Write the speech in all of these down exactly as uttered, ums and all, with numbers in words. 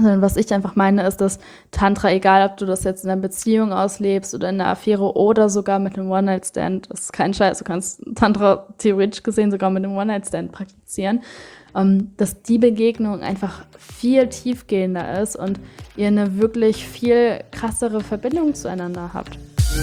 Sondern was ich einfach meine, ist, dass Tantra, egal ob du das jetzt in einer Beziehung auslebst oder in einer Affäre oder sogar mit einem One-Night-Stand, das ist kein Scheiß, du kannst Tantra theoretisch gesehen sogar mit einem One-Night-Stand praktizieren, ähm, dass die Begegnung einfach viel tiefgehender ist und ihr eine wirklich viel krassere Verbindung zueinander habt.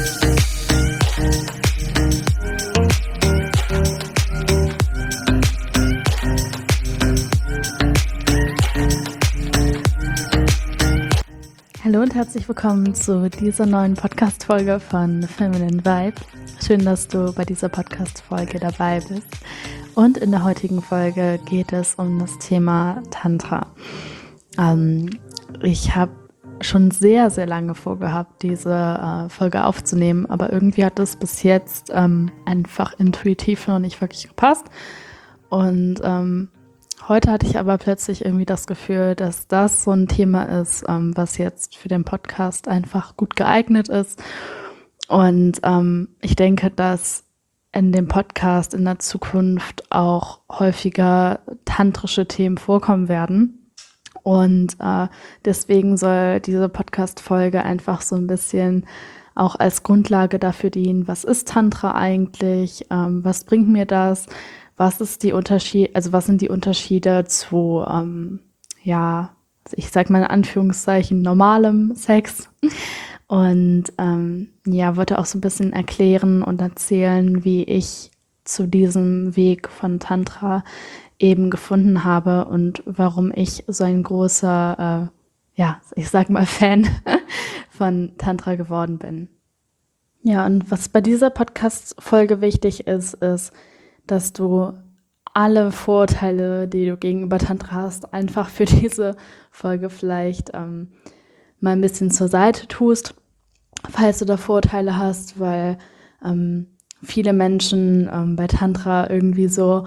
Hallo und herzlich willkommen zu dieser neuen Podcast-Folge von Feminine Vibe. Schön, dass du bei dieser Podcast-Folge dabei bist. Und in der heutigen Folge geht es um das Thema Tantra. Ähm, ich habe schon sehr, sehr lange vorgehabt, diese äh, Folge aufzunehmen, aber irgendwie hat es bis jetzt ähm, einfach intuitiv noch nicht wirklich gepasst. Und ähm, Heute hatte ich aber plötzlich irgendwie das Gefühl, dass das so ein Thema ist, ähm, was jetzt für den Podcast einfach gut geeignet ist. Und ähm, ich denke, dass in dem Podcast in der Zukunft auch häufiger tantrische Themen vorkommen werden. Und äh, deswegen soll diese Podcast-Folge einfach so ein bisschen auch als Grundlage dafür dienen, was ist Tantra eigentlich, ähm, was bringt mir das? Was ist die Unterschied, also was sind die Unterschiede zu, ähm, ja, ich sag mal in Anführungszeichen, normalem Sex? Und ähm, ja, wollte auch so ein bisschen erklären und erzählen, wie ich zu diesem Weg von Tantra eben gefunden habe und warum ich so ein großer, äh, ja, ich sag mal Fan von Tantra geworden bin. Ja, und was bei dieser Podcast-Folge wichtig ist, ist, dass du alle Vorurteile, die du gegenüber Tantra hast, einfach für diese Folge vielleicht ähm, mal ein bisschen zur Seite tust, falls du da Vorurteile hast, weil ähm, viele Menschen ähm, bei Tantra irgendwie so,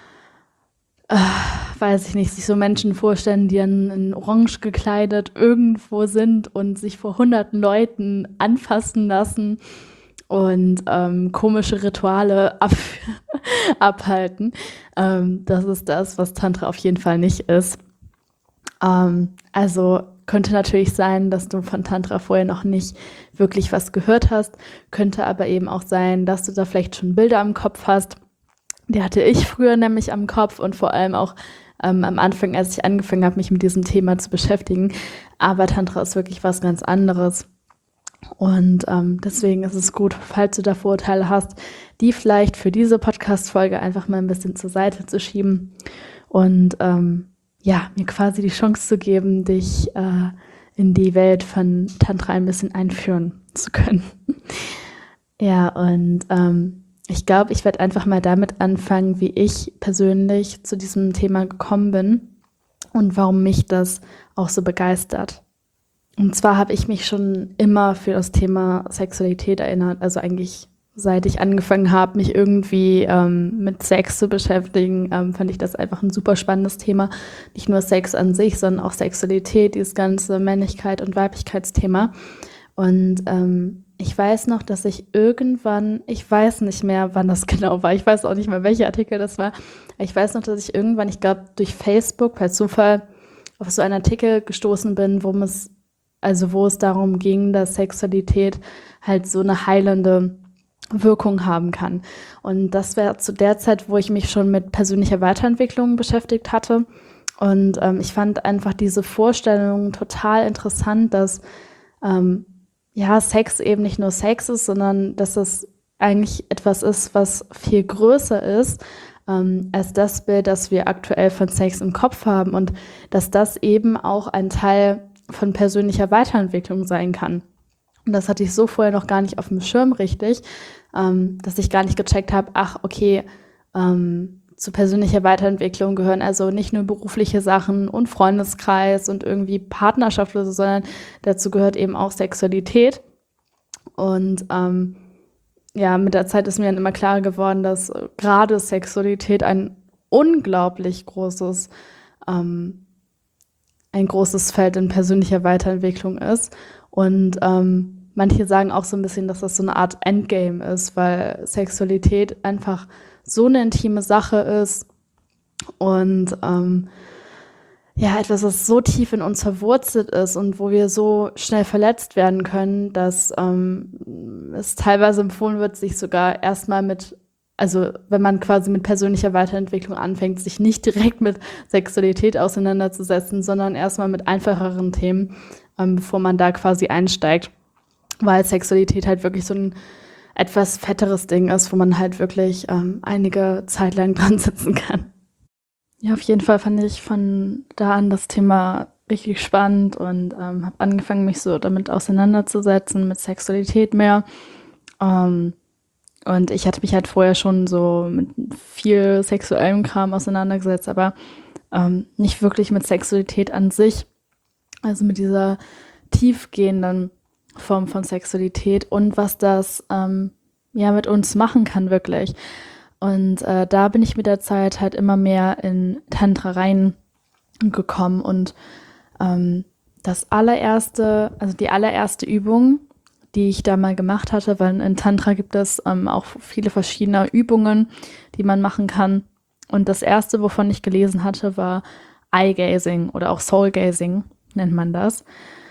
äh, weiß ich nicht, sich so Menschen vorstellen, die in, in Orange gekleidet irgendwo sind und sich vor hunderten Leuten anfassen lassen und ähm, komische Rituale ab abhalten. Ähm, das ist das, was Tantra auf jeden Fall nicht ist. Ähm, also könnte natürlich sein, dass du von Tantra vorher noch nicht wirklich was gehört hast, könnte aber eben auch sein, dass du da vielleicht schon Bilder im Kopf hast. Die hatte ich früher nämlich am Kopf und vor allem auch ähm, am Anfang, als ich angefangen habe, mich mit diesem Thema zu beschäftigen. Aber Tantra ist wirklich was ganz anderes. Und ähm, deswegen ist es gut, falls du da Vorurteile hast, die vielleicht für diese Podcast-Folge einfach mal ein bisschen zur Seite zu schieben und ähm, ja, mir quasi die Chance zu geben, dich äh, in die Welt von Tantra ein bisschen einführen zu können. Ja, und ähm, ich glaube, ich werde einfach mal damit anfangen, wie ich persönlich zu diesem Thema gekommen bin und warum mich das auch so begeistert. Und zwar habe ich mich schon immer für das Thema Sexualität erinnert, also eigentlich seit ich angefangen habe, mich irgendwie ähm, mit Sex zu beschäftigen, ähm, fand ich das einfach ein super spannendes Thema. Nicht nur Sex an sich, sondern auch Sexualität, dieses ganze Männlichkeit- und Weiblichkeitsthema. Und ähm, ich weiß noch, dass ich irgendwann, ich weiß nicht mehr, wann das genau war, ich weiß auch nicht mehr, welcher Artikel das war, aber ich weiß noch, dass ich irgendwann, ich glaube durch Facebook per Zufall auf so einen Artikel gestoßen bin, worum es Also wo es darum ging, dass Sexualität halt so eine heilende Wirkung haben kann. Und das wäre zu der Zeit, wo ich mich schon mit persönlicher Weiterentwicklung beschäftigt hatte. Und ähm, ich fand einfach diese Vorstellung total interessant, dass ähm, ja Sex eben nicht nur Sex ist, sondern dass es eigentlich etwas ist, was viel größer ist ähm, als das Bild, das wir aktuell von Sex im Kopf haben. Und dass das eben auch ein Teil von persönlicher Weiterentwicklung sein kann. Und das hatte ich so vorher noch gar nicht auf dem Schirm richtig, ähm, dass ich gar nicht gecheckt habe, ach, okay, ähm, zu persönlicher Weiterentwicklung gehören also nicht nur berufliche Sachen und Freundeskreis und irgendwie Partnerschaft oder so, sondern dazu gehört eben auch Sexualität. Und ähm, ja, mit der Zeit ist mir dann immer klarer geworden, dass gerade Sexualität ein unglaublich großes ähm, ein großes Feld in persönlicher Weiterentwicklung ist. Und ähm, manche sagen auch so ein bisschen, dass das so eine Art Endgame ist, weil Sexualität einfach so eine intime Sache ist und ähm, ja, etwas, was so tief in uns verwurzelt ist und wo wir so schnell verletzt werden können, dass ähm, es teilweise empfohlen wird, sich sogar erstmal mit, also wenn man quasi mit persönlicher Weiterentwicklung anfängt, sich nicht direkt mit Sexualität auseinanderzusetzen, sondern erstmal mit einfacheren Themen, ähm, bevor man da quasi einsteigt. Weil Sexualität halt wirklich so ein etwas fetteres Ding ist, wo man halt wirklich ähm, einige Zeit lang dran sitzen kann. Ja, auf jeden Fall fand ich von da an das Thema richtig spannend und ähm, habe angefangen, mich so damit auseinanderzusetzen, mit Sexualität mehr. Ähm, und ich hatte mich halt vorher schon so mit viel sexuellem Kram auseinandergesetzt, aber ähm, nicht wirklich mit Sexualität an sich. Also mit dieser tiefgehenden Form von Sexualität und was das ähm, ja mit uns machen kann wirklich. Und äh, da bin ich mit der Zeit halt immer mehr in Tantra reingekommen und ähm, das allererste, also die allererste Übung, die ich da mal gemacht hatte, weil in Tantra gibt es ähm, auch viele verschiedene Übungen, die man machen kann. Und das erste, wovon ich gelesen hatte, war Eye-Gazing oder auch Soul-Gazing nennt man das.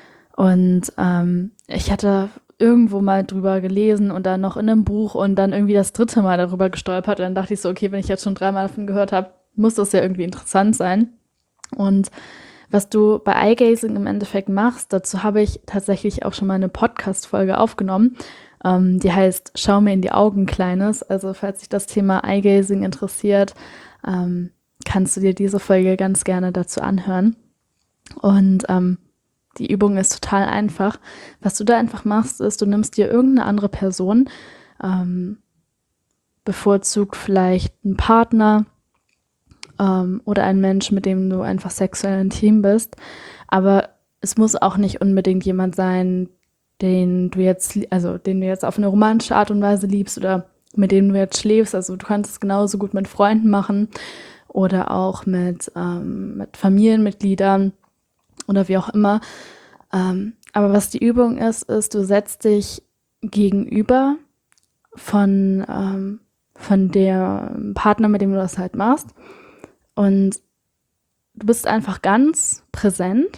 Und ähm, ich hatte irgendwo mal drüber gelesen und dann noch in einem Buch und dann irgendwie das dritte Mal darüber gestolpert. Und dann dachte ich so, okay, wenn ich jetzt schon dreimal davon gehört habe, muss das ja irgendwie interessant sein. Und was du bei Eye-Gazing im Endeffekt machst, dazu habe ich tatsächlich auch schon mal eine Podcast-Folge aufgenommen. Ähm, die heißt Schau mir in die Augen, Kleines. Also falls dich das Thema Eye-Gazing interessiert, ähm, kannst du dir diese Folge ganz gerne dazu anhören. Und ähm, die Übung ist total einfach. Was du da einfach machst, ist, du nimmst dir irgendeine andere Person, ähm, bevorzugt vielleicht einen Partner ähm, oder einen Menschen, mit dem du einfach sexuell intim bist. Aber es muss auch nicht unbedingt jemand sein, den du jetzt, also den du jetzt auf eine romantische Art und Weise liebst oder mit dem du jetzt schläfst. Also du kannst es genauso gut mit Freunden machen oder auch mit, ähm, mit Familienmitgliedern oder wie auch immer. Ähm, aber was die Übung ist, ist, du setzt dich gegenüber von, ähm, von dem Partner, mit dem du das halt machst. Und du bist einfach ganz präsent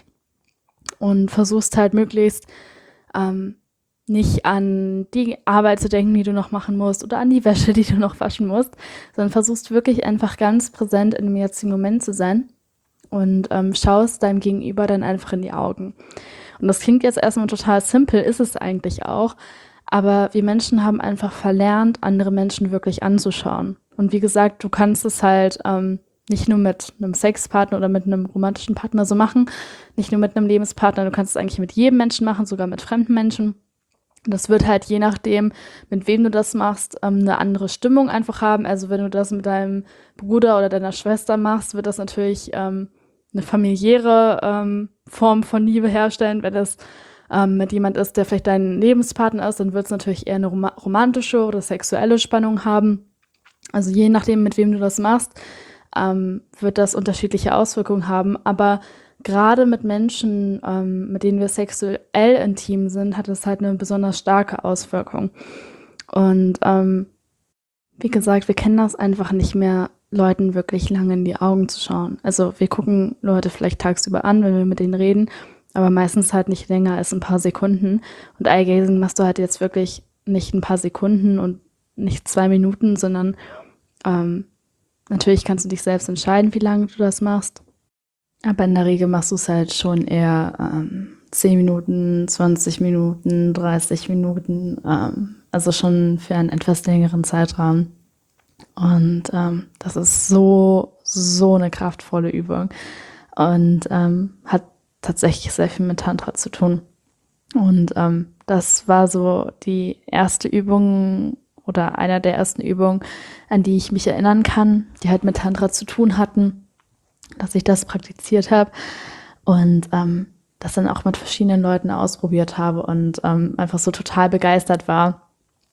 und versuchst halt möglichst ähm, nicht an die Arbeit zu denken, die du noch machen musst oder an die Wäsche, die du noch waschen musst, sondern versuchst wirklich einfach ganz präsent in dem jetzigen Moment zu sein und ähm, schaust deinem Gegenüber dann einfach in die Augen. Und das klingt jetzt erstmal total simpel, ist es eigentlich auch, aber wir Menschen haben einfach verlernt, andere Menschen wirklich anzuschauen. Und wie gesagt, du kannst es halt ähm, nicht nur mit einem Sexpartner oder mit einem romantischen Partner so machen, nicht nur mit einem Lebenspartner, du kannst es eigentlich mit jedem Menschen machen, sogar mit fremden Menschen. Das wird halt je nachdem, mit wem du das machst, ähm, eine andere Stimmung einfach haben. Also wenn du das mit deinem Bruder oder deiner Schwester machst, wird das natürlich ähm, eine familiäre ähm, Form von Liebe herstellen. Wenn das ähm, mit jemand ist, der vielleicht dein Lebenspartner ist, dann wird es natürlich eher eine rom- romantische oder sexuelle Spannung haben. Also je nachdem, mit wem du das machst, ähm, wird das unterschiedliche Auswirkungen haben. Aber gerade mit Menschen, ähm, mit denen wir sexuell intim sind, hat es halt eine besonders starke Auswirkung. Und ähm, wie gesagt, wir kennen das einfach nicht mehr, Leuten wirklich lange in die Augen zu schauen. Also wir gucken Leute vielleicht tagsüber an, wenn wir mit denen reden, aber meistens halt nicht länger als ein paar Sekunden. Und Eye-Gazing machst du halt jetzt wirklich nicht ein paar Sekunden und nicht zwei Minuten, sondern ähm, natürlich kannst du dich selbst entscheiden, wie lange du das machst. Aber in der Regel machst du es halt schon eher ähm, zehn Minuten, zwanzig Minuten, dreißig Minuten, ähm, also schon für einen etwas längeren Zeitraum. Und ähm, das ist so, so eine kraftvolle Übung und ähm, hat tatsächlich sehr viel mit Tantra zu tun. Und ähm, das war so die erste Übung oder einer der ersten Übungen, an die ich mich erinnern kann, die halt mit Tantra zu tun hatten, dass ich das praktiziert habe und ähm, das dann auch mit verschiedenen Leuten ausprobiert habe und ähm, einfach so total begeistert war.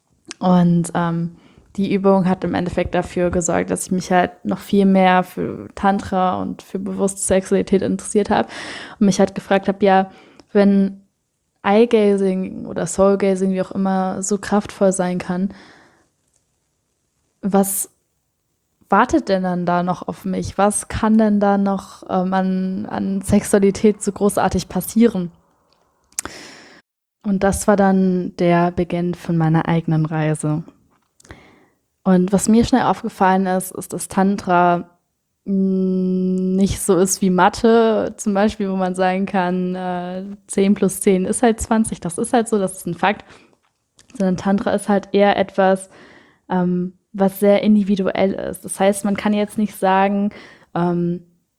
Und ähm, die Übung hat im Endeffekt dafür gesorgt, dass ich mich halt noch viel mehr für Tantra und für bewusste Sexualität interessiert habe und mich halt gefragt habe, ja, wenn Eye-Gazing oder Soul-Gazing, wie auch immer, so kraftvoll sein kann, was wartet denn dann da noch auf mich? Was kann denn da noch ähm, an, an Sexualität so großartig passieren? Und das war dann der Beginn von meiner eigenen Reise. Und was mir schnell aufgefallen ist, ist, dass Tantra mh, nicht so ist wie Mathe, zum Beispiel, wo man sagen kann, äh, zehn plus zehn ist halt zwanzig, das ist halt so, das ist ein Fakt. Sondern Tantra ist halt eher etwas, ähm, was sehr individuell ist. Das heißt, man kann jetzt nicht sagen, ähm,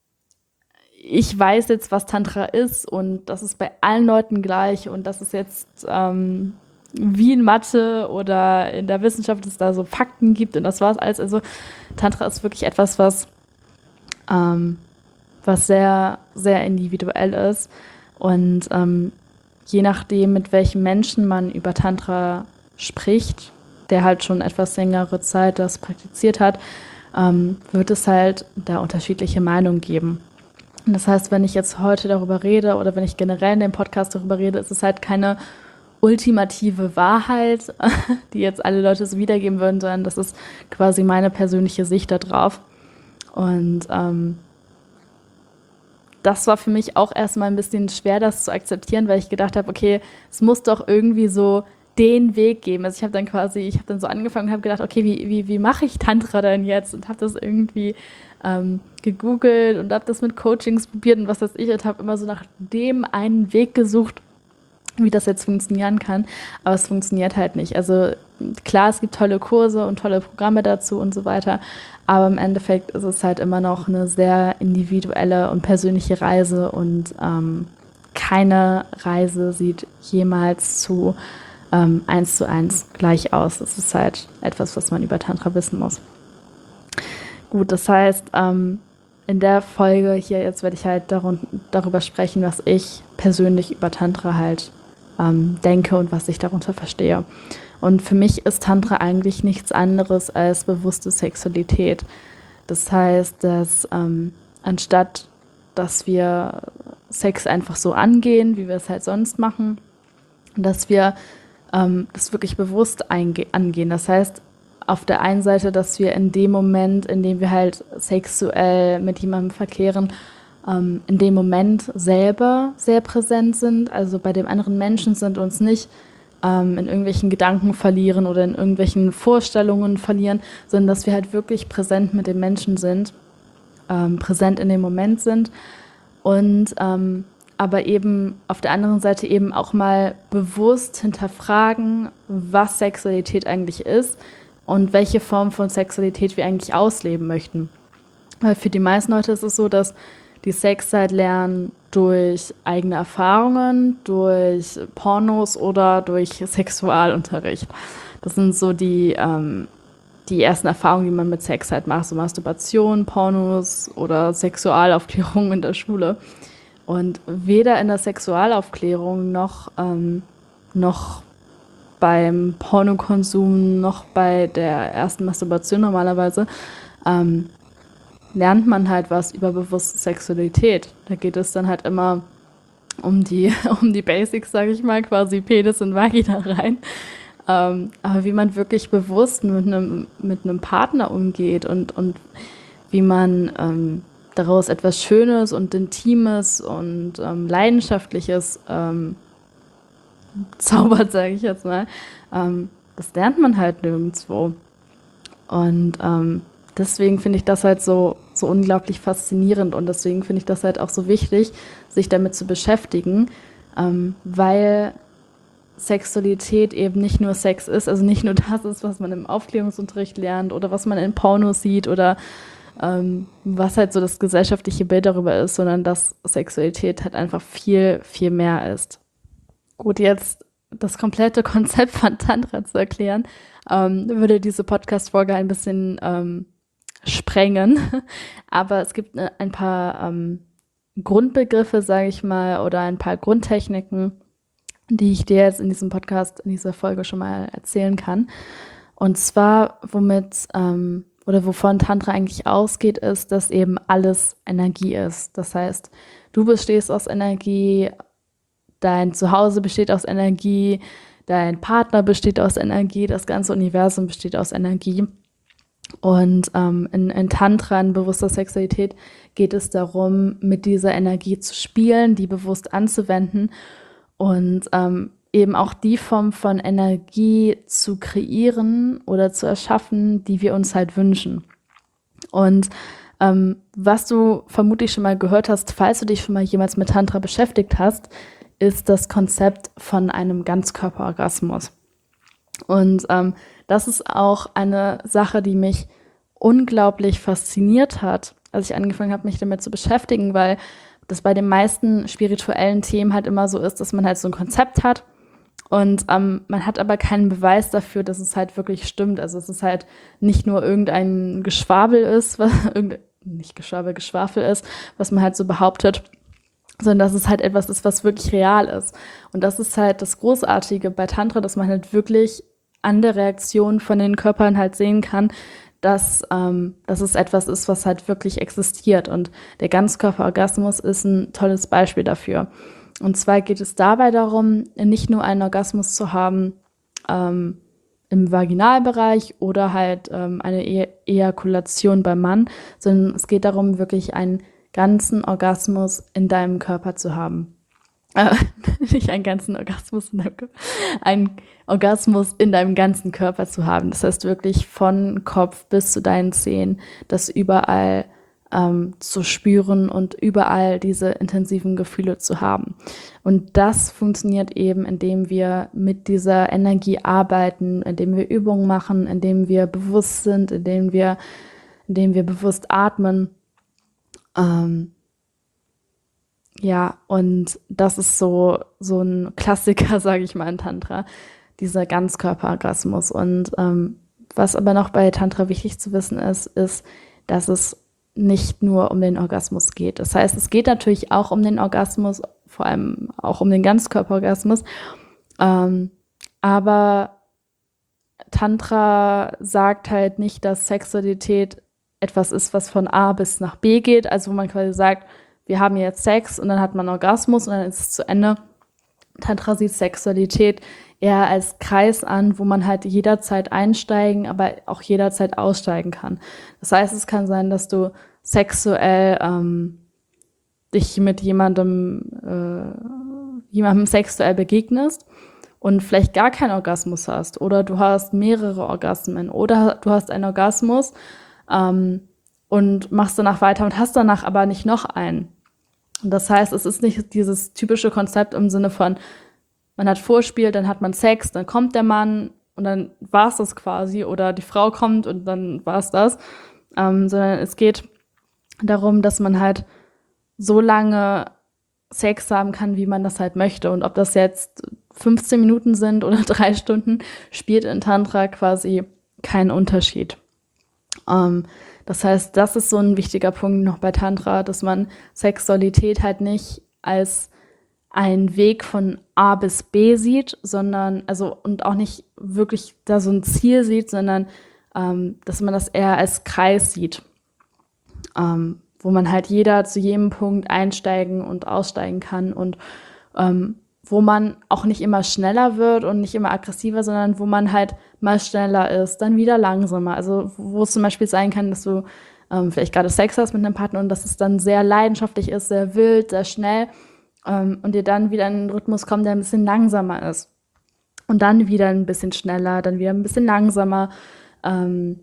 ich weiß jetzt, was Tantra ist und das ist bei allen Leuten gleich und das ist jetzt ähm, wie in Mathe oder in der Wissenschaft, dass es da so Fakten gibt und das war's alles. Also Tantra ist wirklich etwas, was, ähm, was sehr, sehr individuell ist und ähm, je nachdem, mit welchem Menschen man über Tantra spricht, der halt schon etwas längere Zeit das praktiziert hat, ähm, wird es halt da unterschiedliche Meinungen geben. Und das heißt, wenn ich jetzt heute darüber rede oder wenn ich generell in dem Podcast darüber rede, ist es halt keine ultimative Wahrheit, die jetzt alle Leute so wiedergeben würden, sondern das ist quasi meine persönliche Sicht da drauf. Und ähm, das war für mich auch erstmal ein bisschen schwer, das zu akzeptieren, weil ich gedacht habe, okay, es muss doch irgendwie so den Weg geben. Also ich habe dann quasi, ich habe dann so angefangen und habe gedacht, okay, wie, wie, wie mache ich Tantra denn jetzt? Und habe das irgendwie ähm, gegoogelt und habe das mit Coachings probiert und was weiß ich und habe immer so nach dem einen Weg gesucht, wie das jetzt funktionieren kann. Aber es funktioniert halt nicht. Also klar, es gibt tolle Kurse und tolle Programme dazu und so weiter. Aber im Endeffekt ist es halt immer noch eine sehr individuelle und persönliche Reise und ähm, keine Reise sieht jemals zu ähm, eins zu eins gleich aus. Das ist halt etwas, was man über Tantra wissen muss. Gut, das heißt, ähm, in der Folge hier jetzt werde ich halt darun- darüber sprechen, was ich persönlich über Tantra halt ähm, denke und was ich darunter verstehe. Und für mich ist Tantra eigentlich nichts anderes als bewusste Sexualität. Das heißt, dass ähm, anstatt, dass wir Sex einfach so angehen, wie wir es halt sonst machen, dass wir ähm, das wirklich bewusst einge- angehen. Das heißt, auf der einen Seite, dass wir in dem Moment, in dem wir halt sexuell mit jemandem verkehren, ähm, in dem Moment selber sehr präsent sind. Also bei dem anderen Menschen sind, uns nicht ähm, in irgendwelchen Gedanken verlieren oder in irgendwelchen Vorstellungen verlieren, sondern dass wir halt wirklich präsent mit dem Menschen sind, ähm, präsent in dem Moment sind und ähm, aber eben auf der anderen Seite eben auch mal bewusst hinterfragen, was Sexualität eigentlich ist und welche Form von Sexualität wir eigentlich ausleben möchten. Weil für die meisten Leute ist es so, dass die Sexzeit lernen durch eigene Erfahrungen, durch Pornos oder durch Sexualunterricht. Das sind so die, ähm, die ersten Erfahrungen, die man mit Sex halt macht, so Masturbation, Pornos oder Sexualaufklärung in der Schule. Und weder in der Sexualaufklärung noch, ähm, noch beim Pornokonsum noch bei der ersten Masturbation normalerweise ähm, lernt man halt was über bewusste Sexualität. Da geht es dann halt immer um die, um die Basics, sage ich mal, quasi Penis und Vagina rein. Ähm, aber wie man wirklich bewusst mit einem, mit einem Partner umgeht und, und wie man ähm, daraus etwas Schönes und Intimes und ähm, Leidenschaftliches ähm, zaubert, sage ich jetzt mal, ähm, das lernt man halt nirgendwo. Und ähm, deswegen finde ich das halt so, so unglaublich faszinierend und deswegen finde ich das halt auch so wichtig, sich damit zu beschäftigen, ähm, weil Sexualität eben nicht nur Sex ist, also nicht nur das ist, was man im Aufklärungsunterricht lernt oder was man in Pornos sieht oder ähm, was halt so das gesellschaftliche Bild darüber ist, sondern dass Sexualität halt einfach viel, viel mehr ist. Gut, jetzt das komplette Konzept von Tantra zu erklären, ähm, würde diese Podcast-Folge ein bisschen ähm, sprengen. Aber es gibt äh, ein paar ähm, Grundbegriffe, sage ich mal, oder ein paar Grundtechniken, die ich dir jetzt in diesem Podcast, in dieser Folge schon mal erzählen kann. Und zwar, womit ähm, oder wovon Tantra eigentlich ausgeht, ist, dass eben alles Energie ist. Das heißt, du bestehst aus Energie, dein Zuhause besteht aus Energie, dein Partner besteht aus Energie, das ganze Universum besteht aus Energie. Und ähm, in, in Tantra, in bewusster Sexualität, geht es darum, mit dieser Energie zu spielen, die bewusst anzuwenden und ähm, eben auch die Form von Energie zu kreieren oder zu erschaffen, die wir uns halt wünschen. Und ähm, was du vermutlich schon mal gehört hast, falls du dich schon mal jemals mit Tantra beschäftigt hast, ist das Konzept von einem Ganzkörperorgasmus. Und ähm, das ist auch eine Sache, die mich unglaublich fasziniert hat, als ich angefangen habe, mich damit zu beschäftigen, weil das bei den meisten spirituellen Themen halt immer so ist, dass man halt so ein Konzept hat und ähm, man hat aber keinen Beweis dafür, dass es halt wirklich stimmt. Also es ist halt nicht nur irgendein Geschwabel ist, was irgendein, nicht Geschwabel, Geschwafel ist, was man halt so behauptet, sondern dass es halt etwas ist, was wirklich real ist. Und das ist halt das Großartige bei Tantra, dass man halt wirklich an der Reaktion von den Körpern halt sehen kann, dass, ähm, dass es etwas ist, was halt wirklich existiert. Und der Ganzkörperorgasmus ist ein tolles Beispiel dafür. Und zwar geht es dabei darum, nicht nur einen Orgasmus zu haben ähm, im Vaginalbereich oder halt ähm, eine e Ejakulation beim Mann, sondern es geht darum, wirklich einen ganzen Orgasmus in deinem Körper zu haben. Äh, nicht einen ganzen Orgasmus in deinem Körper, einen Orgasmus in deinem ganzen Körper zu haben. Das heißt wirklich von Kopf bis zu deinen Zehen, das überall ähm, zu spüren und überall diese intensiven Gefühle zu haben. Und das funktioniert eben, indem wir mit dieser Energie arbeiten, indem wir Übungen machen, indem wir bewusst sind, indem wir, indem wir bewusst atmen. Ähm, ja, und das ist so, so ein Klassiker, sage ich mal, in Tantra, dieser Ganzkörperorgasmus. Und ähm, was aber noch bei Tantra wichtig zu wissen ist, ist, dass es nicht nur um den Orgasmus geht. Das heißt, es geht natürlich auch um den Orgasmus, vor allem auch um den Ganzkörperorgasmus. Ähm, aber Tantra sagt halt nicht, dass Sexualität etwas ist, was von A bis nach B geht, also wo man quasi sagt, wir haben jetzt Sex und dann hat man Orgasmus und dann ist es zu Ende. Tantra sieht Sexualität eher als Kreis an, wo man halt jederzeit einsteigen, aber auch jederzeit aussteigen kann. Das heißt, es kann sein, dass du sexuell ähm, dich mit jemandem, äh, jemandem sexuell begegnest und vielleicht gar keinen Orgasmus hast oder du hast mehrere Orgasmen oder du hast einen Orgasmus ähm, und machst danach weiter und hast danach aber nicht noch einen. Und das heißt, es ist nicht dieses typische Konzept im Sinne von, man hat Vorspiel, dann hat man Sex, dann kommt der Mann und dann war es das quasi oder die Frau kommt und dann war es das, ähm, sondern es geht darum, dass man halt so lange Sex haben kann, wie man das halt möchte. Und ob das jetzt fünfzehn Minuten sind oder drei Stunden, spielt in Tantra quasi keinen Unterschied. Ähm, das heißt, das ist so ein wichtiger Punkt noch bei Tantra, dass man Sexualität halt nicht als einen Weg von A bis B sieht, sondern, also, und auch nicht wirklich da so ein Ziel sieht, sondern ähm, dass man das eher als Kreis sieht, ähm, wo man halt jeder zu jedem Punkt einsteigen und aussteigen kann und ähm, wo man auch nicht immer schneller wird und nicht immer aggressiver, sondern wo man halt mal schneller ist, dann wieder langsamer. Also wo es zum Beispiel sein kann, dass du ähm, vielleicht gerade Sex hast mit einem Partner und dass es dann sehr leidenschaftlich ist, sehr wild, sehr schnell ähm, und dir dann wieder in einen Rhythmus kommt, der ein bisschen langsamer ist. Und dann wieder ein bisschen schneller, dann wieder ein bisschen langsamer, ähm,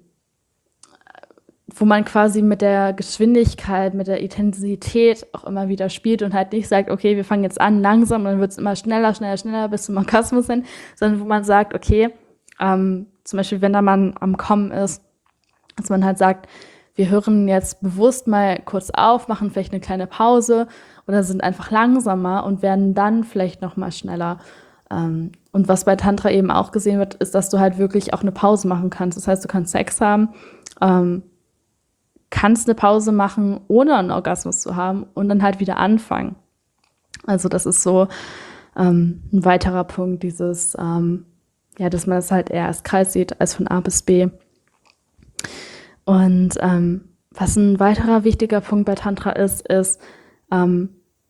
wo man quasi mit der Geschwindigkeit, mit der Intensität auch immer wieder spielt und halt nicht sagt, okay, wir fangen jetzt an langsam und dann wird es immer schneller, schneller, schneller bis zum Orgasmus hin, sondern wo man sagt, okay, ähm, zum Beispiel, wenn der Mann am Kommen ist, dass man halt sagt, wir hören jetzt bewusst mal kurz auf, machen vielleicht eine kleine Pause oder sind einfach langsamer und werden dann vielleicht noch mal schneller. Ähm, und was bei Tantra eben auch gesehen wird, ist, dass du halt wirklich auch eine Pause machen kannst. Das heißt, du kannst Sex haben, ähm, kannst eine Pause machen, ohne einen Orgasmus zu haben und dann halt wieder anfangen. Also das ist so ähm, ein weiterer Punkt, dieses, ähm, ja, dass man das halt eher als Kreis sieht, als von A bis B. Und ähm, was ein weiterer wichtiger Punkt bei Tantra ist, ist, ähm,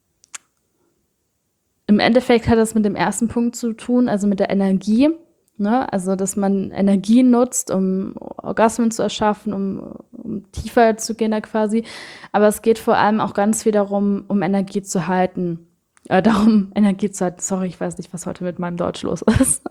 im Endeffekt hat das mit dem ersten Punkt zu tun, also mit der Energie, ne? Also dass man Energie nutzt, um Orgasmen zu erschaffen, um, um tiefer zu gehen da quasi. Aber es geht vor allem auch ganz viel darum, um Energie zu halten. Äh, darum, Energie zu halten. Sorry, ich weiß nicht, was heute mit meinem Deutsch los ist.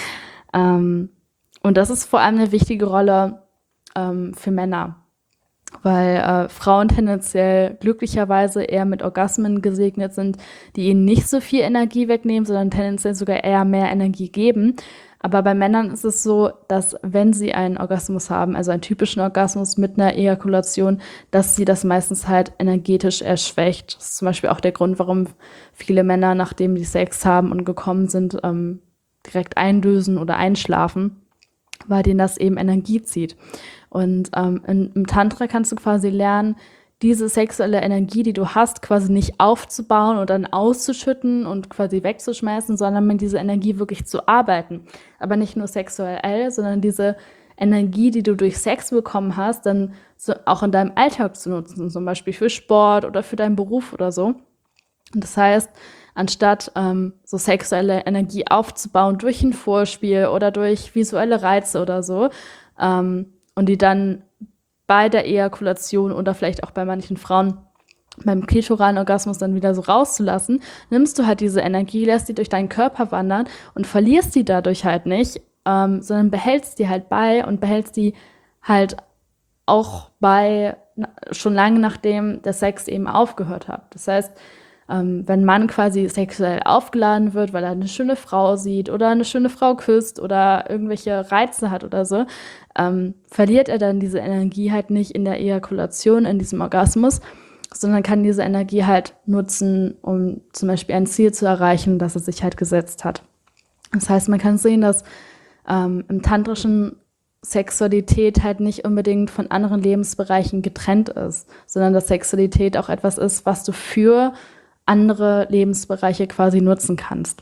ähm, und das ist vor allem eine wichtige Rolle ähm, für Männer. Weil äh, Frauen tendenziell glücklicherweise eher mit Orgasmen gesegnet sind, die ihnen nicht so viel Energie wegnehmen, sondern tendenziell sogar eher mehr Energie geben. Aber bei Männern ist es so, dass wenn sie einen Orgasmus haben, also einen typischen Orgasmus mit einer Ejakulation, dass sie das meistens halt energetisch erschwächt. Das ist zum Beispiel auch der Grund, warum viele Männer, nachdem die Sex haben und gekommen sind, ähm, direkt eindösen oder einschlafen, weil denen das eben Energie zieht. Und ähm, in, im Tantra kannst du quasi lernen, diese sexuelle Energie, die du hast, quasi nicht aufzubauen und dann auszuschütten und quasi wegzuschmeißen, sondern mit dieser Energie wirklich zu arbeiten. Aber nicht nur sexuell, sondern diese Energie, die du durch Sex bekommen hast, dann so auch in deinem Alltag zu nutzen, zum Beispiel für Sport oder für deinen Beruf oder so. Und das heißt, anstatt ähm, so sexuelle Energie aufzubauen durch ein Vorspiel oder durch visuelle Reize oder so, ähm, und die dann bei der Ejakulation oder vielleicht auch bei manchen Frauen beim klitoralen Orgasmus dann wieder so rauszulassen, nimmst du halt diese Energie, lässt die durch deinen Körper wandern und verlierst die dadurch halt nicht, ähm, sondern behältst die halt bei und behältst die halt auch bei, schon lange nachdem der Sex eben aufgehört hat. Das heißt, ähm, wenn man quasi sexuell aufgeladen wird, weil er eine schöne Frau sieht oder eine schöne Frau küsst oder irgendwelche Reize hat oder so, ähm, verliert er dann diese Energie halt nicht in der Ejakulation, in diesem Orgasmus, sondern kann diese Energie halt nutzen, um zum Beispiel ein Ziel zu erreichen, das er sich halt gesetzt hat. Das heißt, man kann sehen, dass ähm, im tantrischen Sexualität halt nicht unbedingt von anderen Lebensbereichen getrennt ist, sondern dass Sexualität auch etwas ist, was du für andere Lebensbereiche quasi nutzen kannst.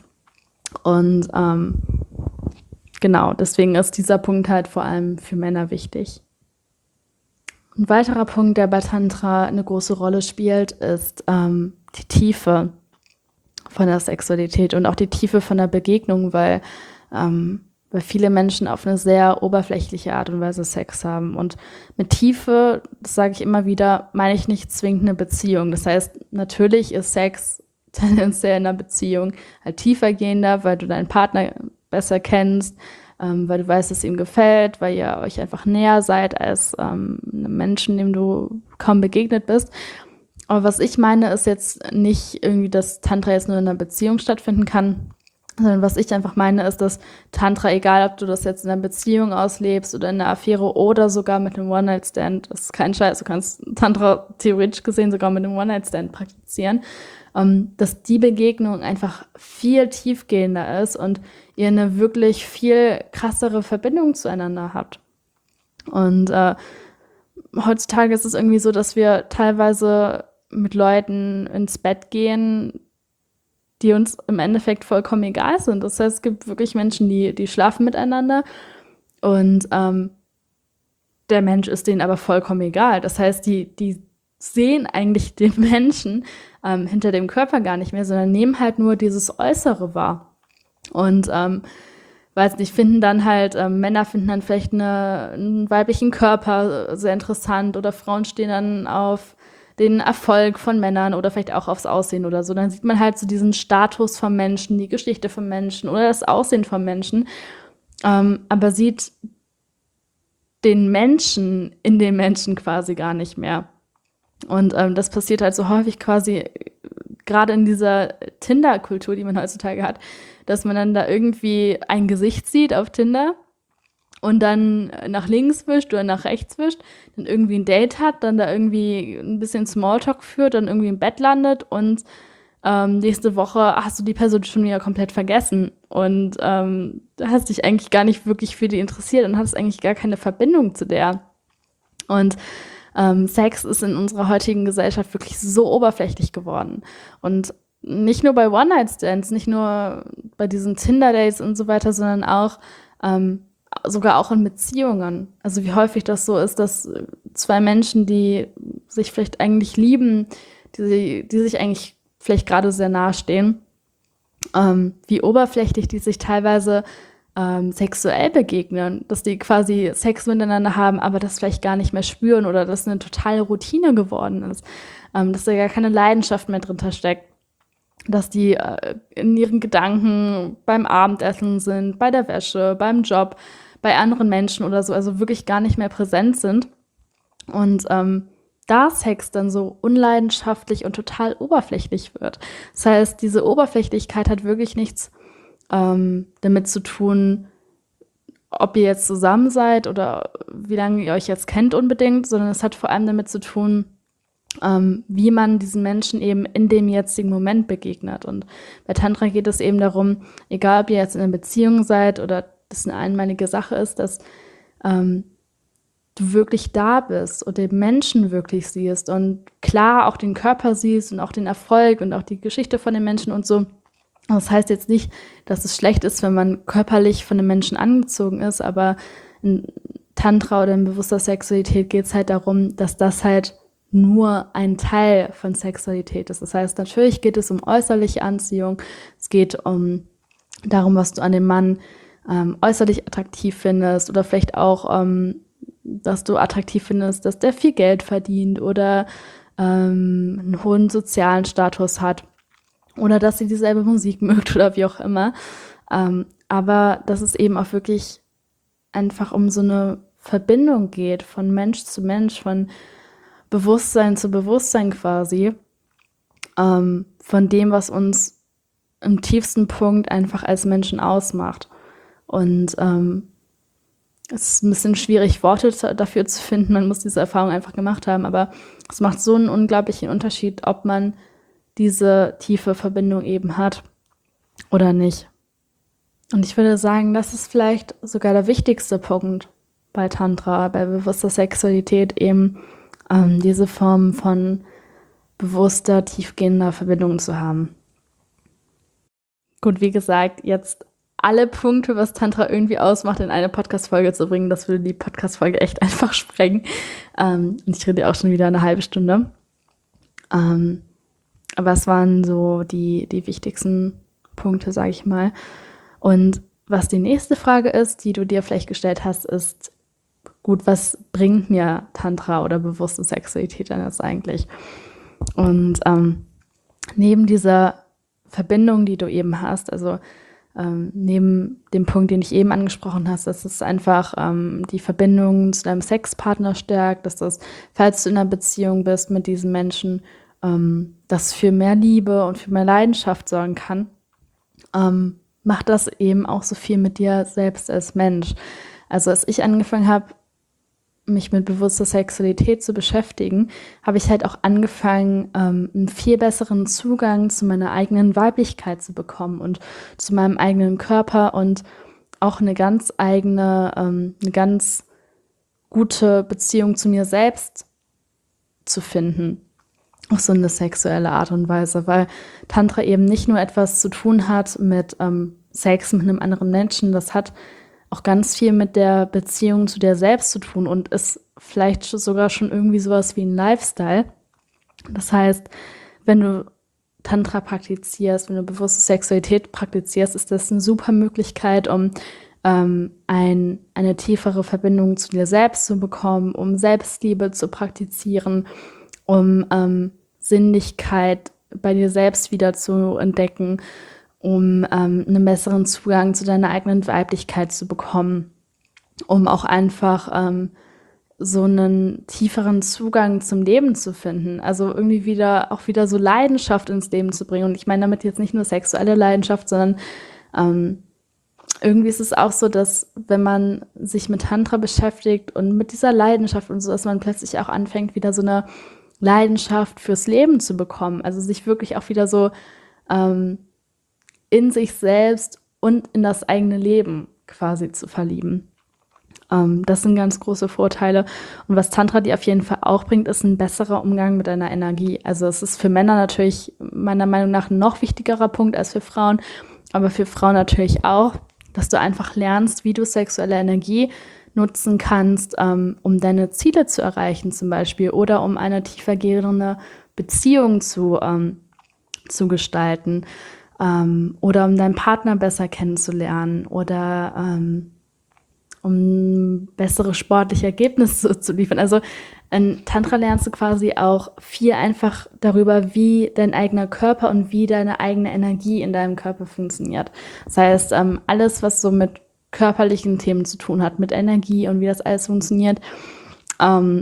Und ähm, genau, deswegen ist dieser Punkt halt vor allem für Männer wichtig. Ein weiterer Punkt, der bei Tantra eine große Rolle spielt, ist ähm, die Tiefe von der Sexualität und auch die Tiefe von der Begegnung, weil, ähm, weil viele Menschen auf eine sehr oberflächliche Art und Weise Sex haben. Und mit Tiefe, das sage ich immer wieder, meine ich nicht zwingend eine Beziehung. Das heißt, natürlich ist Sex tendenziell in einer Beziehung halt tiefer gehender, weil du deinen Partner besser kennst, ähm, weil du weißt, dass es ihm gefällt, weil ihr euch einfach näher seid als ähm, einem Menschen, dem du kaum begegnet bist. Aber was ich meine, ist jetzt nicht irgendwie, dass Tantra jetzt nur in einer Beziehung stattfinden kann, sondern was ich einfach meine, ist, dass Tantra, egal ob du das jetzt in einer Beziehung auslebst oder in einer Affäre oder sogar mit einem One-Night-Stand, das ist kein Scheiß, du kannst Tantra theoretisch gesehen sogar mit einem One-Night-Stand praktizieren, ähm, dass die Begegnung einfach viel tiefgehender ist und ihr eine wirklich viel krassere Verbindung zueinander habt. Und äh, heutzutage ist es irgendwie so, dass wir teilweise mit Leuten ins Bett gehen, die uns im Endeffekt vollkommen egal sind. Das heißt, es gibt wirklich Menschen, die, die schlafen miteinander und ähm, der Mensch ist denen aber vollkommen egal. Das heißt, die, die sehen eigentlich den Menschen ähm, hinter dem Körper gar nicht mehr, sondern nehmen halt nur dieses Äußere wahr. Und ähm, weiß nicht, finden dann halt, ähm, Männer finden dann vielleicht eine, einen weiblichen Körper sehr interessant oder Frauen stehen dann auf den Erfolg von Männern oder vielleicht auch aufs Aussehen oder so. Dann sieht man halt so diesen Status vom Menschen, die Geschichte vom Menschen oder das Aussehen vom Menschen, ähm, aber sieht den Menschen in den Menschen quasi gar nicht mehr. Und ähm, das passiert halt so häufig quasi, gerade in dieser Tinder-Kultur, die man heutzutage hat, dass man dann da irgendwie ein Gesicht sieht auf Tinder und dann nach links wischt oder nach rechts wischt, dann irgendwie ein Date hat, dann da irgendwie ein bisschen Smalltalk führt, dann irgendwie im Bett landet und ähm, nächste Woche hast du die Person schon wieder komplett vergessen und ähm, hast dich eigentlich gar nicht wirklich für die interessiert und hast eigentlich gar keine Verbindung zu der. Und ähm, Sex ist in unserer heutigen Gesellschaft wirklich so oberflächlich geworden. Und nicht nur bei One-Night-Stands, nicht nur bei diesen Tinder-Dates und so weiter, sondern auch ähm, sogar auch in Beziehungen. Also wie häufig das so ist, dass zwei Menschen, die sich vielleicht eigentlich lieben, die, die sich eigentlich vielleicht gerade sehr nahe stehen, ähm, wie oberflächlich die sich teilweise ähm, sexuell begegnen, dass die quasi Sex miteinander haben, aber das vielleicht gar nicht mehr spüren oder dass eine totale Routine geworden ist, ähm, dass da gar keine Leidenschaft mehr drin steckt, dass die äh, in ihren Gedanken beim Abendessen sind, bei der Wäsche, beim Job, bei anderen Menschen oder so, also wirklich gar nicht mehr präsent sind. Und ähm, da Sex dann so unleidenschaftlich und total oberflächlich wird. Das heißt, diese Oberflächlichkeit hat wirklich nichts ähm, damit zu tun, ob ihr jetzt zusammen seid oder wie lange ihr euch jetzt kennt unbedingt, sondern es hat vor allem damit zu tun, ähm, wie man diesen Menschen eben in dem jetzigen Moment begegnet. Und bei Tantra geht es eben darum, egal ob ihr jetzt in einer Beziehung seid oder das eine einmalige Sache ist, dass ähm, du wirklich da bist und den Menschen wirklich siehst und klar auch den Körper siehst und auch den Erfolg und auch die Geschichte von den Menschen und so. Das heißt jetzt nicht, dass es schlecht ist, wenn man körperlich von einem Menschen angezogen ist, aber in Tantra oder in bewusster Sexualität geht es halt darum, dass das halt nur ein Teil von Sexualität ist. Das heißt, natürlich geht es um äußerliche Anziehung, es geht um darum, was du an dem Mann ähm, äußerlich attraktiv findest oder vielleicht auch ähm, dass du attraktiv findest, dass der viel Geld verdient oder ähm, einen hohen sozialen Status hat oder dass sie dieselbe Musik mögt oder wie auch immer. Ähm, aber dass es eben auch wirklich einfach um so eine Verbindung geht von Mensch zu Mensch, von Bewusstsein zu Bewusstsein quasi, ähm, von dem, was uns im tiefsten Punkt einfach als Menschen ausmacht. Und ähm, es ist ein bisschen schwierig, Worte dafür zu finden. Man muss diese Erfahrung einfach gemacht haben. Aber es macht so einen unglaublichen Unterschied, ob man diese tiefe Verbindung eben hat oder nicht. Und ich würde sagen, das ist vielleicht sogar der wichtigste Punkt bei Tantra, bei bewusster Sexualität, eben ähm, diese Form von bewusster, tiefgehender Verbindung zu haben. Gut, wie gesagt, jetzt alle Punkte, was Tantra irgendwie ausmacht, in eine Podcast-Folge zu bringen, das würde die Podcast-Folge echt einfach sprengen. Ähm, und ich rede auch schon wieder eine halbe Stunde. Ähm, aber es waren so die, die wichtigsten Punkte, sage ich mal. Und was die nächste Frage ist, die du dir vielleicht gestellt hast, ist, gut, was bringt mir Tantra oder bewusste Sexualität denn jetzt eigentlich? Und ähm, neben dieser Verbindung, die du eben hast, also Ähm, neben dem Punkt, den ich eben angesprochen habe, dass es einfach ähm, die Verbindung zu deinem Sexpartner stärkt, dass das, falls du in einer Beziehung bist mit diesen Menschen, ähm, das für mehr Liebe und für mehr Leidenschaft sorgen kann, ähm, macht das eben auch so viel mit dir selbst als Mensch. Also als ich angefangen habe, mich mit bewusster Sexualität zu beschäftigen, habe ich halt auch angefangen, ähm, einen viel besseren Zugang zu meiner eigenen Weiblichkeit zu bekommen und zu meinem eigenen Körper und auch eine ganz eigene, ähm, eine ganz gute Beziehung zu mir selbst zu finden. Auf so eine sexuelle Art und Weise, weil Tantra eben nicht nur etwas zu tun hat mit ähm, Sex mit einem anderen Menschen, das hat auch ganz viel mit der Beziehung zu dir selbst zu tun und ist vielleicht sogar schon irgendwie sowas wie ein Lifestyle. Das heißt, wenn du Tantra praktizierst, wenn du bewusste Sexualität praktizierst, ist das eine super Möglichkeit, um ähm, ein, eine tiefere Verbindung zu dir selbst zu bekommen, um Selbstliebe zu praktizieren, um ähm, Sinnlichkeit bei dir selbst wieder zu entdecken, um ähm, einen besseren Zugang zu deiner eigenen Weiblichkeit zu bekommen, um auch einfach ähm, so einen tieferen Zugang zum Leben zu finden. Also irgendwie wieder auch wieder so Leidenschaft ins Leben zu bringen. Und ich meine damit jetzt nicht nur sexuelle Leidenschaft, sondern ähm, irgendwie ist es auch so, dass wenn man sich mit Tantra beschäftigt und mit dieser Leidenschaft und so, dass man plötzlich auch anfängt, wieder so eine Leidenschaft fürs Leben zu bekommen. Also sich wirklich auch wieder so ähm, in sich selbst und in das eigene Leben quasi zu verlieben. Ähm, das sind ganz große Vorteile. Und was Tantra dir auf jeden Fall auch bringt, ist ein besserer Umgang mit deiner Energie. Also es ist für Männer natürlich meiner Meinung nach ein noch wichtigerer Punkt als für Frauen, aber für Frauen natürlich auch, dass du einfach lernst, wie du sexuelle Energie nutzen kannst, ähm, um deine Ziele zu erreichen zum Beispiel oder um eine tiefergehende Beziehung zu, ähm, zu gestalten. ähm, oder um deinen Partner besser kennenzulernen oder ähm, um bessere sportliche Ergebnisse zu liefern. Also in Tantra lernst du quasi auch viel einfach darüber, wie dein eigener Körper und wie deine eigene Energie in deinem Körper funktioniert. Das heißt, ähm, alles, was so mit körperlichen Themen zu tun hat, mit Energie und wie das alles funktioniert, ähm,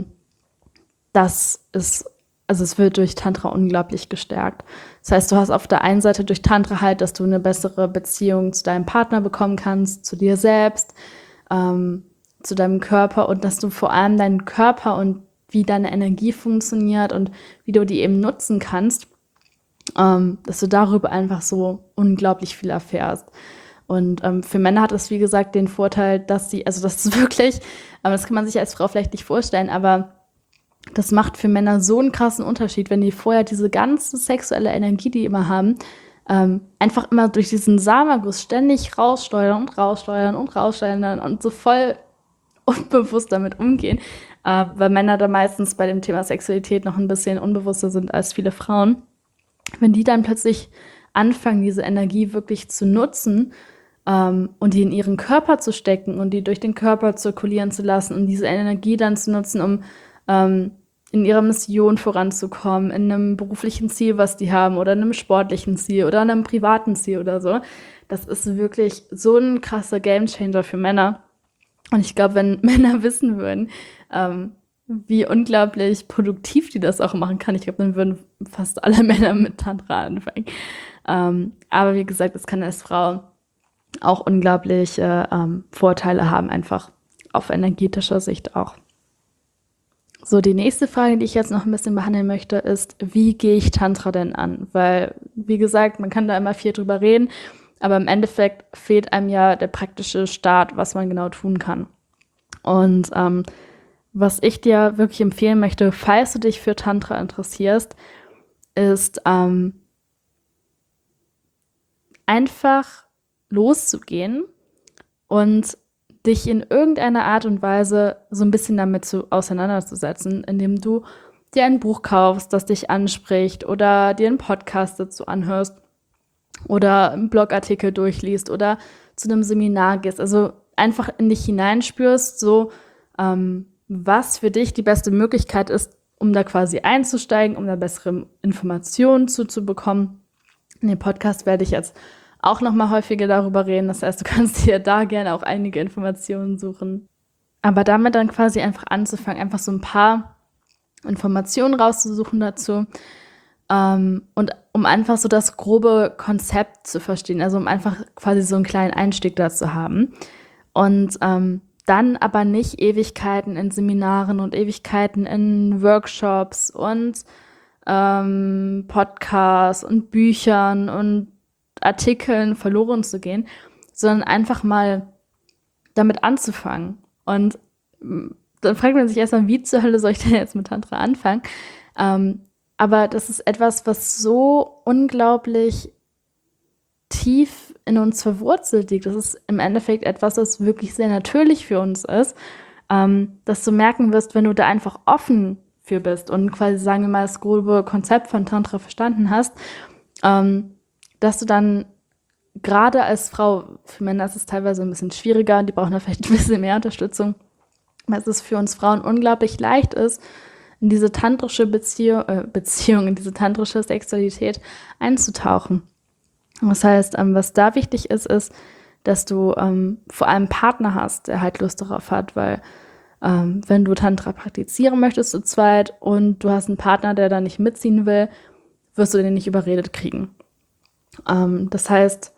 das ist, also es wird durch Tantra unglaublich gestärkt. Das heißt, du hast auf der einen Seite durch Tantra halt, dass du eine bessere Beziehung zu deinem Partner bekommen kannst, zu dir selbst, ähm, zu deinem Körper und dass du vor allem deinen Körper und wie deine Energie funktioniert und wie du die eben nutzen kannst, ähm, dass du darüber einfach so unglaublich viel erfährst. Und ähm, für Männer hat es, wie gesagt, den Vorteil, dass sie, also das ist wirklich, aber das kann man sich als Frau vielleicht nicht vorstellen, aber das macht für Männer so einen krassen Unterschied, wenn die vorher diese ganze sexuelle Energie, die die immer haben, ähm, einfach immer durch diesen Samenerguss ständig raussteuern und raussteuern und raussteuern und so voll unbewusst damit umgehen, äh, weil Männer da meistens bei dem Thema Sexualität noch ein bisschen unbewusster sind als viele Frauen. Wenn die dann plötzlich anfangen, diese Energie wirklich zu nutzen ähm, und die in ihren Körper zu stecken und die durch den Körper zirkulieren zu lassen und diese Energie dann zu nutzen, um ähm, in ihrer Mission voranzukommen, in einem beruflichen Ziel, was die haben, oder in einem sportlichen Ziel oder in einem privaten Ziel oder so. Das ist wirklich so ein krasser Gamechanger für Männer. Und ich glaube, wenn Männer wissen würden, ähm, wie unglaublich produktiv die das auch machen kann, ich glaube, dann würden fast alle Männer mit Tantra anfangen. Ähm, aber wie gesagt, es kann als Frau auch unglaubliche ähm, Vorteile haben, einfach auf energetischer Sicht auch. So, die nächste Frage, die ich jetzt noch ein bisschen behandeln möchte, ist, wie gehe ich Tantra denn an? Weil, wie gesagt, man kann da immer viel drüber reden, aber im Endeffekt fehlt einem ja der praktische Start, was man genau tun kann. Und ähm, was ich dir wirklich empfehlen möchte, falls du dich für Tantra interessierst, ist ähm, einfach loszugehen und dich in irgendeiner Art und Weise so ein bisschen damit zu, auseinanderzusetzen, indem du dir ein Buch kaufst, das dich anspricht oder dir einen Podcast dazu anhörst oder einen Blogartikel durchliest oder zu einem Seminar gehst. Also einfach in dich hineinspürst, so ähm, was für dich die beste Möglichkeit ist, um da quasi einzusteigen, um da bessere Informationen zuzubekommen. In dem Podcast werde ich jetzt auch noch mal häufiger darüber reden. Das heißt, du kannst dir da gerne auch einige Informationen suchen. Aber damit dann quasi einfach anzufangen, einfach so ein paar Informationen rauszusuchen dazu. Ähm, und um einfach so das grobe Konzept zu verstehen. Also um einfach quasi so einen kleinen Einstieg da zu haben. Und ähm, dann aber nicht Ewigkeiten in Seminaren und Ewigkeiten in Workshops und ähm, Podcasts und Büchern und Artikeln verloren zu gehen, sondern einfach mal damit anzufangen. Und dann fragt man sich erstmal, wie zur Hölle soll ich denn jetzt mit Tantra anfangen? Ähm, aber das ist etwas, was so unglaublich tief in uns verwurzelt liegt. Das ist im Endeffekt etwas, das wirklich sehr natürlich für uns ist, ähm, dass du merken wirst, wenn du da einfach offen für bist und quasi, sagen wir mal, das grobe Konzept von Tantra verstanden hast, ähm, dass du dann gerade als Frau, für Männer ist es teilweise ein bisschen schwieriger, die brauchen da vielleicht ein bisschen mehr Unterstützung, weil es für uns Frauen unglaublich leicht ist, in diese tantrische Beziehung, äh, Beziehung, in diese tantrische Sexualität einzutauchen. Das heißt, ähm, was da wichtig ist, ist, dass du ähm, vor allem einen Partner hast, der halt Lust darauf hat, weil ähm, wenn du Tantra praktizieren möchtest zu zweit und du hast einen Partner, der da nicht mitziehen will, wirst du den nicht überredet kriegen. Ähm, das heißt,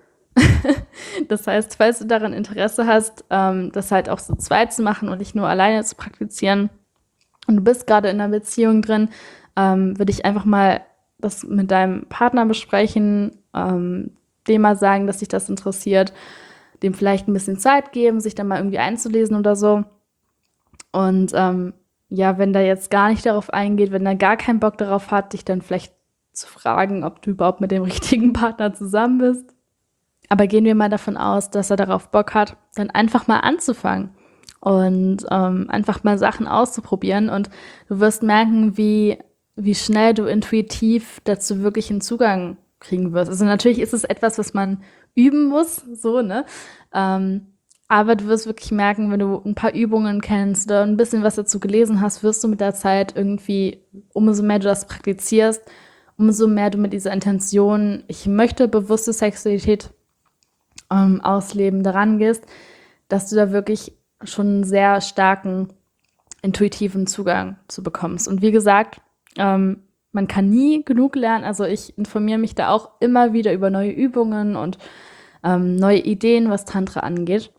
das heißt, falls du daran Interesse hast, ähm, das halt auch so zweit zu machen und nicht nur alleine zu praktizieren und du bist gerade in einer Beziehung drin, ähm, würde ich einfach mal das mit deinem Partner besprechen, ähm, dem mal sagen, dass dich das interessiert, dem vielleicht ein bisschen Zeit geben, sich dann mal irgendwie einzulesen oder so. Und ähm, ja, wenn der jetzt gar nicht darauf eingeht, wenn er gar keinen Bock darauf hat, dich dann vielleicht zu fragen, ob du überhaupt mit dem richtigen Partner zusammen bist. Aber gehen wir mal davon aus, dass er darauf Bock hat, dann einfach mal anzufangen und ähm, einfach mal Sachen auszuprobieren. Und du wirst merken, wie, wie schnell du intuitiv dazu wirklich einen Zugang kriegen wirst. Also natürlich ist es etwas, was man üben muss, so, ne? Ähm, aber du wirst wirklich merken, wenn du ein paar Übungen kennst oder ein bisschen was dazu gelesen hast, wirst du mit der Zeit irgendwie, umso mehr du das praktizierst, umso mehr du mit dieser Intention, ich möchte bewusste Sexualität ähm, ausleben, daran gehst, dass du da wirklich schon einen sehr starken intuitiven Zugang zu bekommst. Und wie gesagt, ähm, man kann nie genug lernen. Also ich informiere mich da auch immer wieder über neue Übungen und ähm, neue Ideen, was Tantra angeht.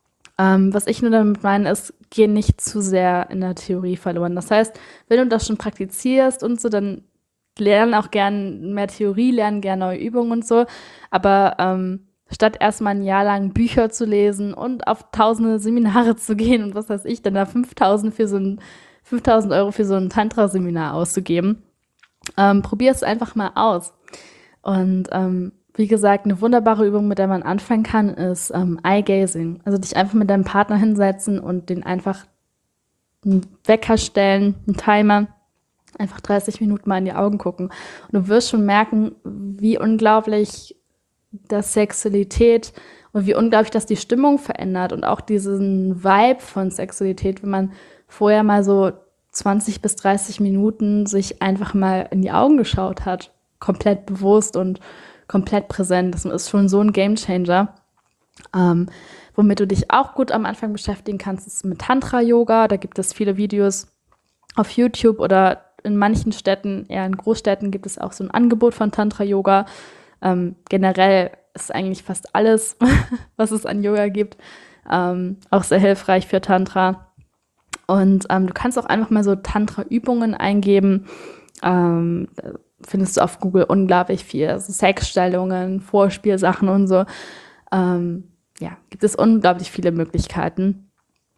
Ähm, was ich nur damit meine, ist, geh nicht zu sehr in der Theorie verloren. Das heißt, wenn du das schon praktizierst und so, dann lern auch gern mehr Theorie, lern gern neue Übungen und so. Aber ähm, statt erstmal ein Jahr lang Bücher zu lesen und auf tausende Seminare zu gehen und was weiß ich, dann da fünftausend für so ein fünftausend Euro für so ein Tantra-Seminar auszugeben, ähm, probier es einfach mal aus. Und ähm, wie gesagt, eine wunderbare Übung, mit der man anfangen kann, ist ähm, Eye-Gazing. Also dich einfach mit deinem Partner hinsetzen und den einfach einen Wecker stellen, einen Timer, einfach dreißig Minuten mal in die Augen gucken. Und du wirst schon merken, wie unglaublich das Sexualität und wie unglaublich das die Stimmung verändert und auch diesen Vibe von Sexualität, wenn man vorher mal so zwanzig bis dreißig Minuten sich einfach mal in die Augen geschaut hat, komplett bewusst und komplett präsent. Das ist schon so ein Gamechanger. Ähm, womit du dich auch gut am Anfang beschäftigen kannst, ist mit Tantra-Yoga. Da gibt es viele Videos auf YouTube oder in manchen Städten, eher in Großstädten, gibt es auch so ein Angebot von Tantra-Yoga. Ähm, generell ist eigentlich fast alles, was es an Yoga gibt, ähm, auch sehr hilfreich für Tantra. Und ähm, du kannst auch einfach mal so Tantra-Übungen eingeben. Ähm, findest du auf Google unglaublich viel. Also Sexstellungen, Vorspielsachen und so. Ähm, ja, gibt es unglaublich viele Möglichkeiten.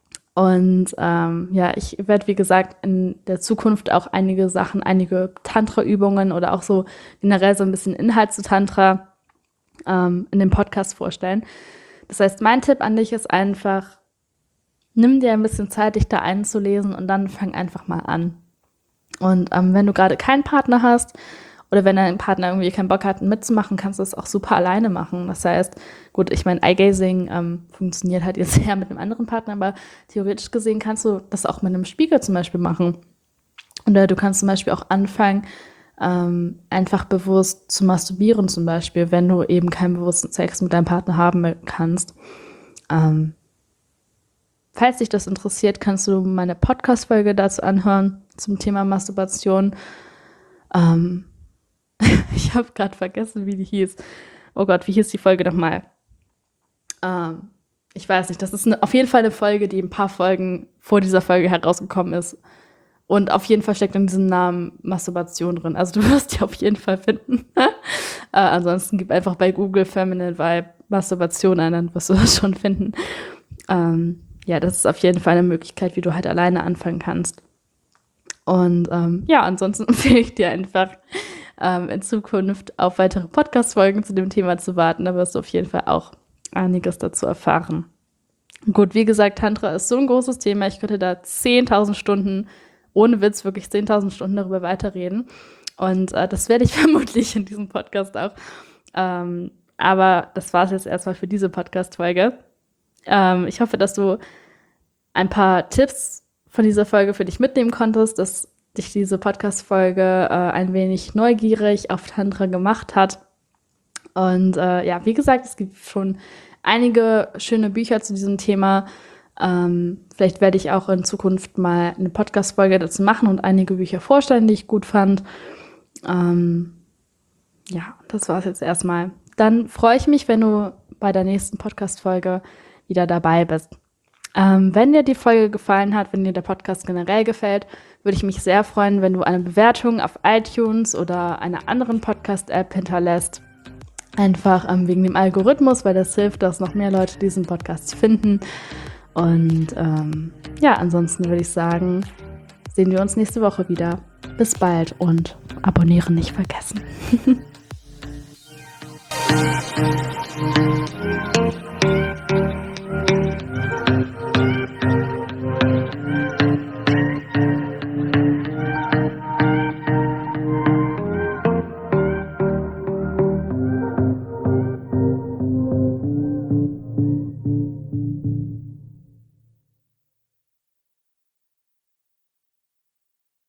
Und ähm, ja, ich werde, wie gesagt, in der Zukunft auch einige Sachen, einige Tantra-Übungen oder auch so generell so ein bisschen Inhalt zu Tantra ähm, in dem Podcast vorstellen. Das heißt, mein Tipp an dich ist einfach, nimm dir ein bisschen Zeit, dich da einzulesen und dann fang einfach mal an. Und ähm, wenn du gerade keinen Partner hast oder wenn dein Partner irgendwie keinen Bock hat, mitzumachen, kannst du das auch super alleine machen. Das heißt, gut, ich meine, Eye-Gazing ähm, funktioniert halt jetzt eher mit einem anderen Partner, aber theoretisch gesehen kannst du das auch mit einem Spiegel zum Beispiel machen. Oder du kannst zum Beispiel auch anfangen, ähm, einfach bewusst zu masturbieren zum Beispiel, wenn du eben keinen bewussten Sex mit deinem Partner haben kannst. Ähm, falls dich das interessiert, kannst du meine Podcast-Folge dazu anhören zum Thema Masturbation. Ähm, ich habe gerade vergessen, wie die hieß. Oh Gott, wie hieß die Folge nochmal? Ähm, ich weiß nicht, das ist eine, auf jeden Fall eine Folge, die ein paar Folgen vor dieser Folge herausgekommen ist. Und auf jeden Fall steckt in diesem Namen Masturbation drin. Also du wirst die auf jeden Fall finden. äh, ansonsten gib einfach bei Google Feminine Vibe Masturbation ein, dann wirst du das schon finden. Ähm, ja, das ist auf jeden Fall eine Möglichkeit, wie du halt alleine anfangen kannst. Und ähm, ja, ansonsten empfehle ich dir einfach ähm, in Zukunft auf weitere Podcast-Folgen zu dem Thema zu warten. Da wirst du auf jeden Fall auch einiges dazu erfahren. Gut, wie gesagt, Tantra ist so ein großes Thema. Ich könnte da zehntausend Stunden, ohne Witz, wirklich zehntausend Stunden darüber weiterreden. Und äh, das werde ich vermutlich in diesem Podcast auch. Ähm, aber das war es jetzt erstmal für diese Podcast-Folge. Ähm, ich hoffe, dass du ein paar Tipps von dieser Folge für dich mitnehmen konntest, dass dich diese Podcast-Folge äh, ein wenig neugierig auf Tantra gemacht hat. Und äh, ja, wie gesagt, es gibt schon einige schöne Bücher zu diesem Thema. Ähm, vielleicht werde ich auch in Zukunft mal eine Podcast-Folge dazu machen und einige Bücher vorstellen, die ich gut fand. Ähm, ja, das war es jetzt erstmal. Dann freue ich mich, wenn du bei der nächsten Podcast-Folge wieder dabei bist. Ähm, wenn dir die Folge gefallen hat, wenn dir der Podcast generell gefällt, würde ich mich sehr freuen, wenn du eine Bewertung auf iTunes oder einer anderen Podcast-App hinterlässt. Einfach ähm, wegen dem Algorithmus, weil das hilft, dass noch mehr Leute diesen Podcast finden. Und ähm, ja, ansonsten würde ich sagen, sehen wir uns nächste Woche wieder. Bis bald und abonnieren nicht vergessen.